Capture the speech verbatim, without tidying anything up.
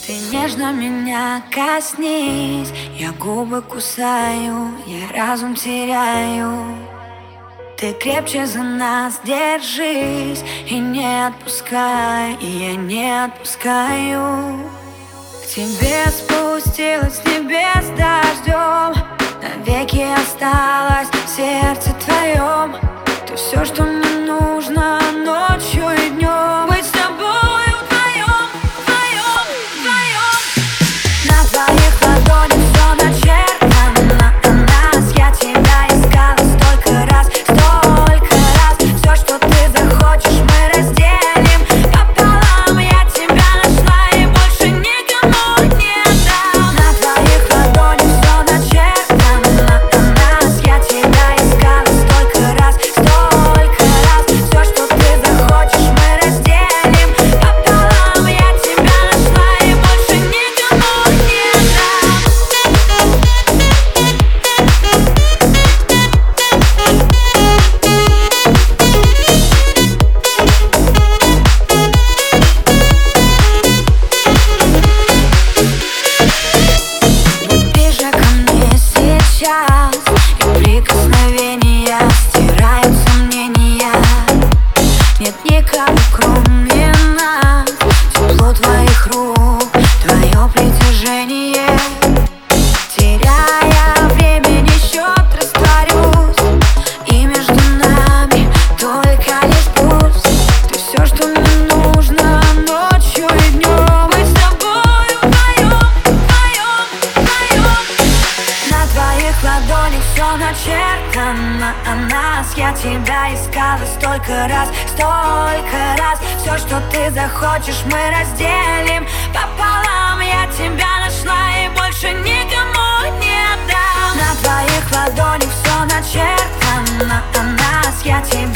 Ты нежно меня коснись, я губы кусаю, я разум теряю. Ты крепче за нас держись и не отпускай, и я не отпускаю. К тебе спустилась с небес дождем, навеки осталась в сердце твоем. Ты все, что мне нужно ночью и днем. Быть с тобой вдвоем, вдвоем, вдвоем. На твоих ладонях все начертано о нас. Я тебя искала столько раз, столько раз. Все, что ты захочешь, мы разделим пополам. Я тебя нашла и больше никому не дам. На твоих ладонях все начертано о нас. Я тебя искала столько раз, столько раз. Все, что ты захочешь, мы разделим пополам. Я тебя нашла и больше никому не дам. Будь ближе ко мне сейчас, и прикосновения стирают сомнения. Нет никого, кроме нас. Тепло твоих рук, твое притяжение. Теряя времени счет, растворюсь, и между нами только лишь пульс. Ты все, что мне нужно ночью и днем. Быть с тобой вдвоем, вдвоем, вдвоем. На твоих ладонях все начертано о нас. Я тебя искала столько раз, столько раз. Все, что ты захочешь, мы разделим пополам. Я тебя нашла и больше никому не дам. На твоих ладонях все начертано о нас. Я тебя